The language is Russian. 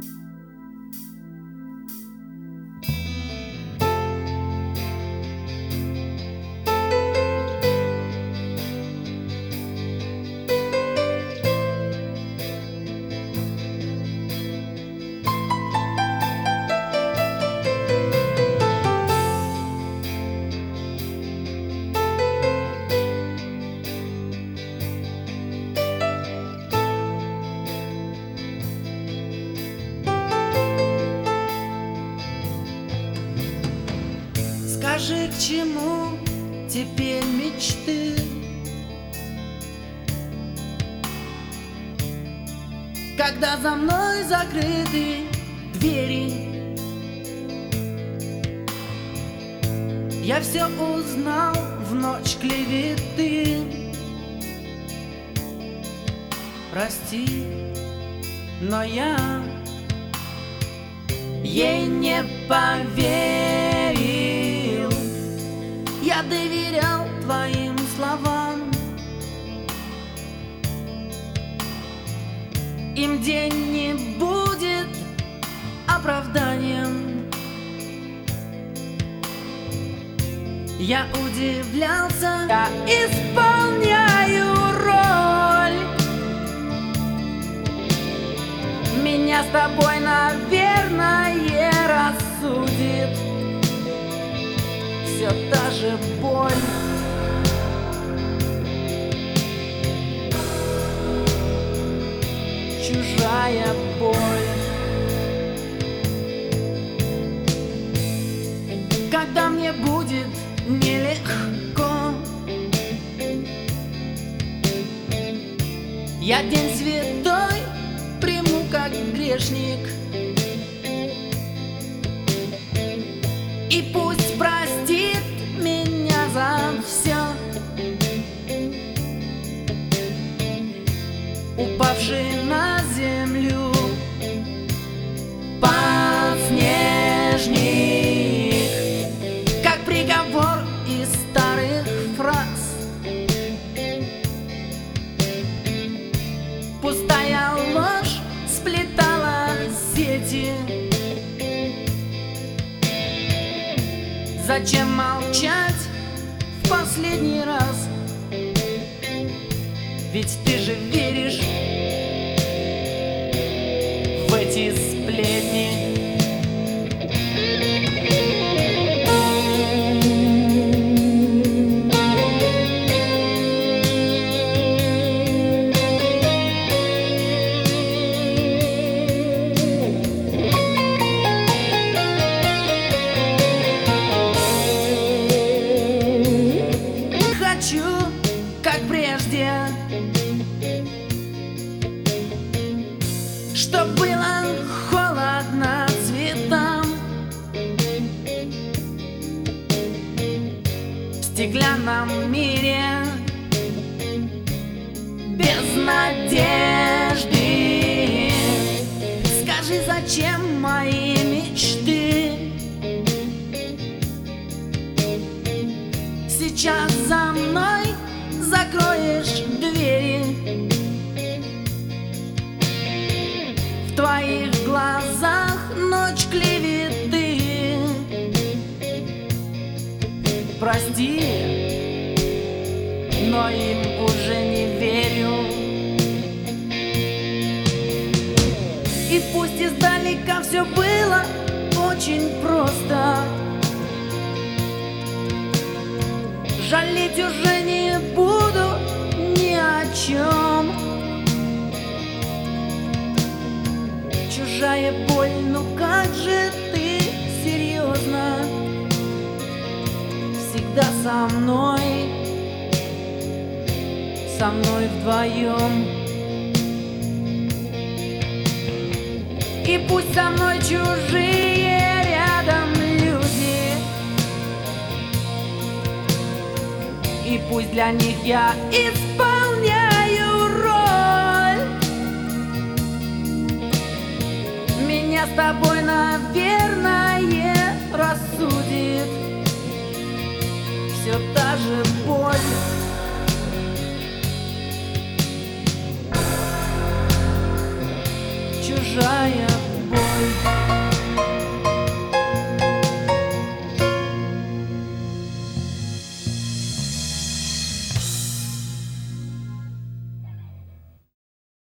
Скажи, к чему теперь мечты? Когда за мной закрыты двери, я все узнал в ночь клеветы. Прости, но я ей не поверил. Я доверял твоим словам, им день не будет оправданием. Я удивлялся, я исполняю роль. Меня с тобой, наверное, рассудит все та же боль. Чужая боль. Когда мне будет нелегко, я день святой приму как грешник. И пусть простит меня за все, упавший на землю подснежник, как приговор из старых фраз. Пустая ложь сплетала сети. Зачем молчать в последний раз? Ведь ты же веришь в эти сплетни. Хочу, как прежде, чтоб было холодно цветам в стеклянном мире без надежды. Скажи, зачем мои мечты сейчас за мной закроешь двери? В твоих глазах ночь клеветы. Прости, но им уже не верю. И пусть издалека все было очень просто, жалеть уже не буду ни о чем. Чужая боль, ну как же ты серьезно всегда со мной вдвоем. И пусть со мной чужие рядом люди, и пусть для них я исполняю роль. Меня с тобой, наверное, рассудит все та же боль. Чужая